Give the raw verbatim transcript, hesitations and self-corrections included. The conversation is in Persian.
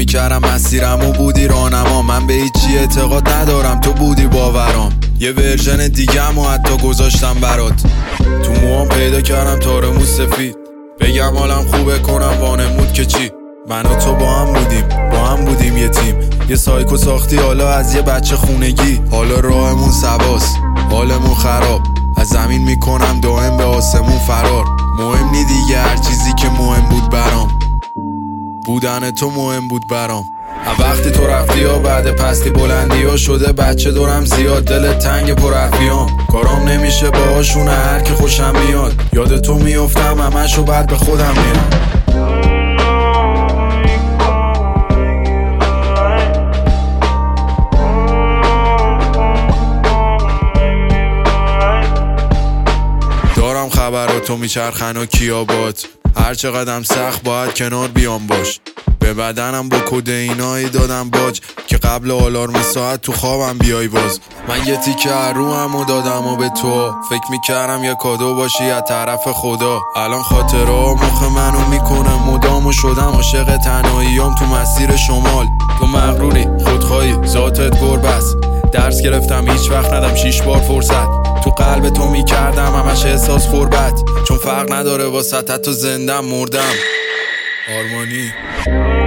میکردم مسیرمو بودی رانما. من به هیچی اعتقاد ندارم تو بودی باورام. یه ورژن دیگه و حتی گذاشتم برات. تو موام پیدا کردم تار مو سفید. بگم حالم خوبه کنم وانمود که چی. من و تو با هم بودیم با هم بودیم یه تیم. یه سایکو ساختی حالا از یه بچه خونگی. حالا راهمون سواست حالمون خراب. از زمین میکنم دائم به آسمون فرار. مهم نی دیگه هر چیزی که مهم بود برام. بودن تو مهم بود برام. وقتی تو رفتی ها بعد پستی بلندی ها شده بچه دورم زیاد. دل تنگ پر حرفیام کارام نمیشه باهاشون هر که خوشم میاد. یاد تو میافتم همشو بعد به خودم میرم. دارم خبراتو میچرخن و کیابات. هر چقدرم سخت باید کنار بیام باش. به بدنم با کدئینایی دادم باج که قبل آلارم ساعت تو خوابم بیای باز. من یه تیکه روحم و دادم و به تو. فکر میکردم یه کادو باشی از طرف خدا. الان خاطرها مخ منو میکنه مدام و شدم عاشق تنهاییام تو مسیر شمال. تو مغروری خودخواهی ذاتت گربه است. درس گرفتم هیچ وقت ندم شیش بار فرصت. تو قلب تو میکردم همش احساس غربت. چون فرق نداره واسطت تو زندم مردم. آرمانی